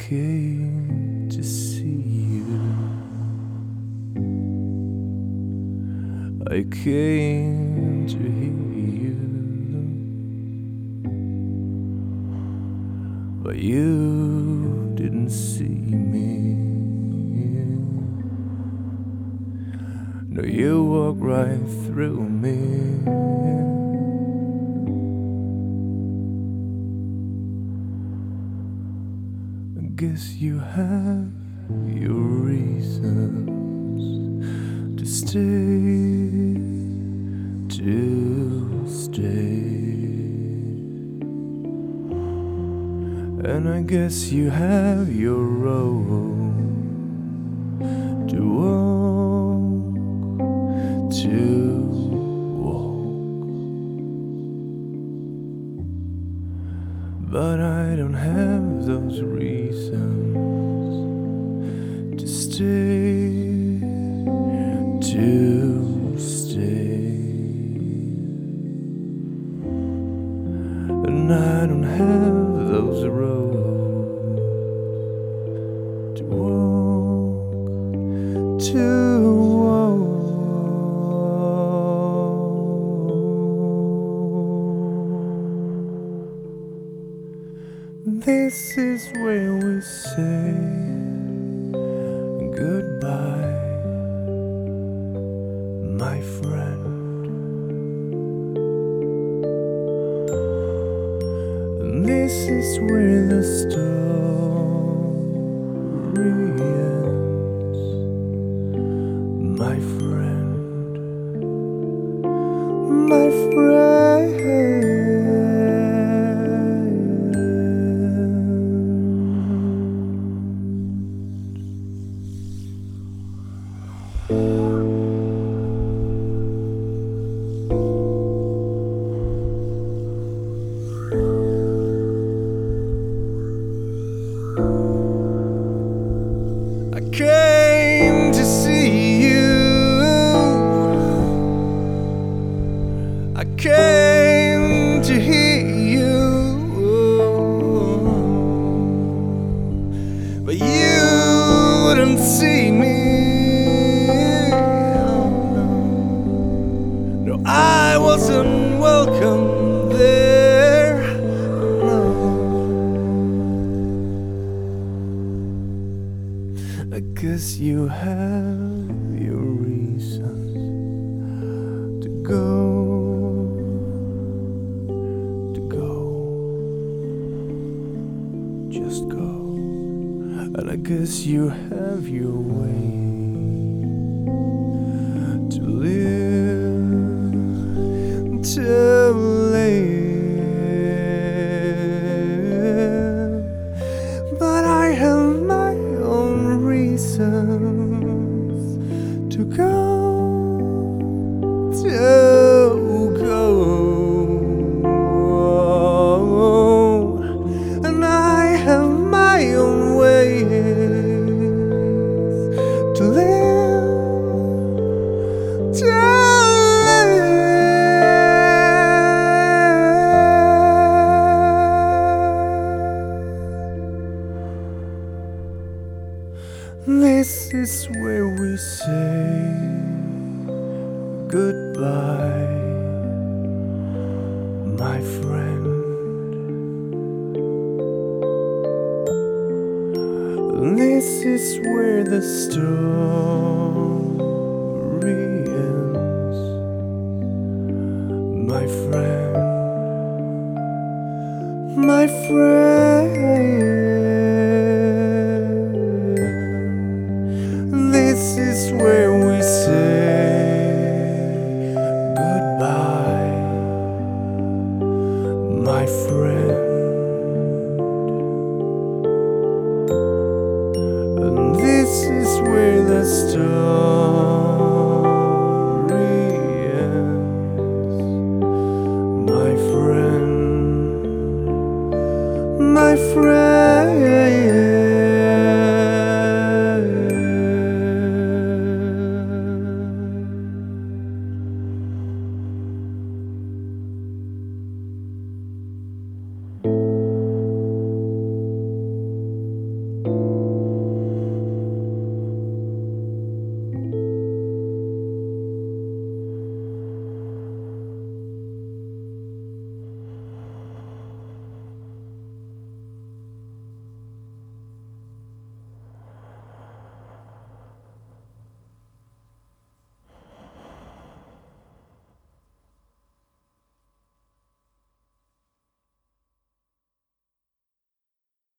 came to see you. I came to hear you, but you didn't see me. No, you walked right through me. I guess you have your reasons to stay, and I guess you have your road to walk, but I don't have those reasons to stay, and I don't have those roads to walk. This is where we say goodbye, my friend. This is where the story ends, my friend, my friend. I came to see you. I came to hear you, but you wouldn't see me. No, I wasn't welcome there. No. I guess you have your reasons to go, just go, and I guess you have your way to live, but I have my own reasons to go, and I have my own ways to live, This is where we say goodbye, my friend. This is where the story ends, my friend, my friend.